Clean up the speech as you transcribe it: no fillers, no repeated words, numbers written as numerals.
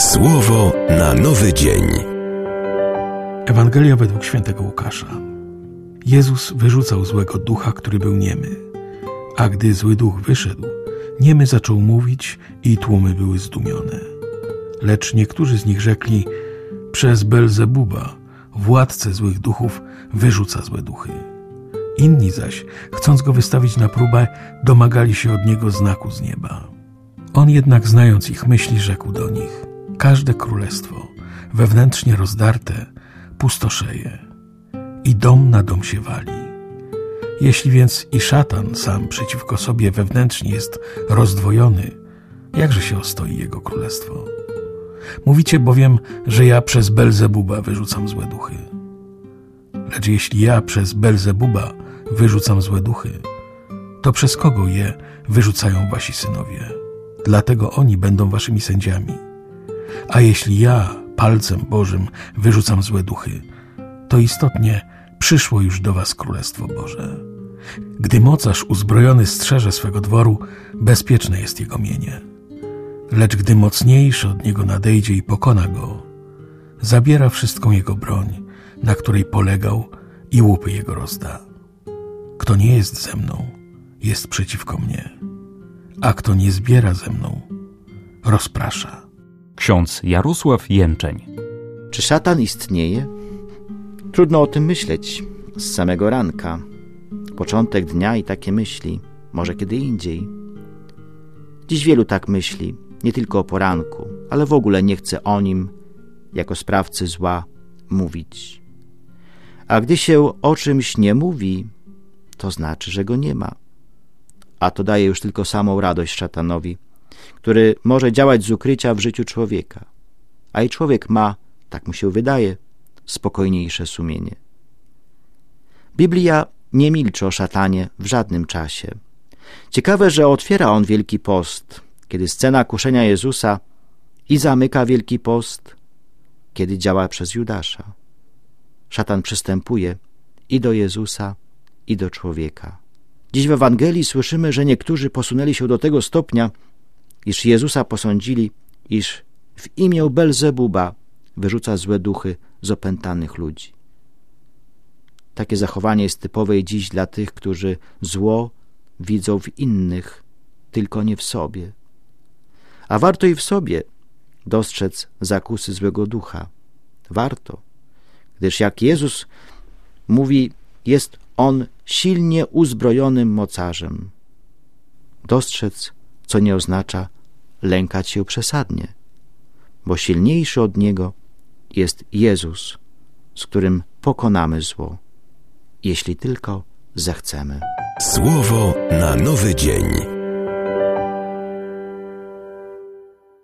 Słowo na nowy dzień. Ewangelia według świętego Łukasza. Jezus wyrzucał złego ducha, który był niemy. A gdy zły duch wyszedł, niemy zaczął mówić i tłumy były zdumione. Lecz niektórzy z nich rzekli: przez Belzebuba, władcę złych duchów, wyrzuca złe duchy. Inni zaś, chcąc go wystawić na próbę, domagali się od niego znaku z nieba. On jednak, znając ich myśli, rzekł do nich: każde królestwo, wewnętrznie rozdarte, pustoszeje i dom na dom się wali. Jeśli więc i szatan sam przeciwko sobie wewnętrznie jest rozdwojony, jakże się ostoi jego królestwo? Mówicie bowiem, że ja przez Belzebuba wyrzucam złe duchy. Lecz jeśli ja przez Belzebuba wyrzucam złe duchy, to przez kogo je wyrzucają wasi synowie? Dlatego oni będą waszymi sędziami. A jeśli ja palcem Bożym wyrzucam złe duchy, to istotnie przyszło już do was Królestwo Boże. Gdy mocarz uzbrojony strzeże swego dworu, bezpieczne jest jego mienie. Lecz gdy mocniejszy od niego nadejdzie i pokona go, zabiera wszystką jego broń, na której polegał, i łupy jego rozda. Kto nie jest ze mną, jest przeciwko mnie, a kto nie zbiera ze mną, rozprasza. Ksiądz Jarosław Jęczeń. Czy szatan istnieje? Trudno o tym myśleć z samego ranka. Początek dnia i takie myśli, może kiedy indziej. Dziś wielu tak myśli, nie tylko o poranku, ale w ogóle nie chce o nim, jako sprawcy zła, mówić. A gdy się o czymś nie mówi, to znaczy, że go nie ma. A to daje już tylko samą radość szatanowi, który może działać z ukrycia w życiu człowieka. A i człowiek ma, tak mu się wydaje, spokojniejsze sumienie. Biblia nie milczy o szatanie w żadnym czasie. Ciekawe, że otwiera on Wielki Post, kiedy scena kuszenia Jezusa, i zamyka Wielki Post, kiedy działa przez Judasza. Szatan przystępuje i do Jezusa, i do człowieka. Dziś w Ewangelii słyszymy, że niektórzy posunęli się do tego stopnia, iż Jezusa posądzili, iż w imię Belzebuba wyrzuca złe duchy z opętanych ludzi. Takie zachowanie jest typowe i dziś dla tych, którzy zło widzą w innych, tylko nie w sobie. A warto i w sobie dostrzec zakusy złego ducha. Warto, gdyż jak Jezus mówi, jest on silnie uzbrojonym mocarzem. Dostrzec, co nie oznacza lękać się przesadnie, bo silniejszy od niego jest Jezus, z którym pokonamy zło, jeśli tylko zechcemy. Słowo na nowy dzień.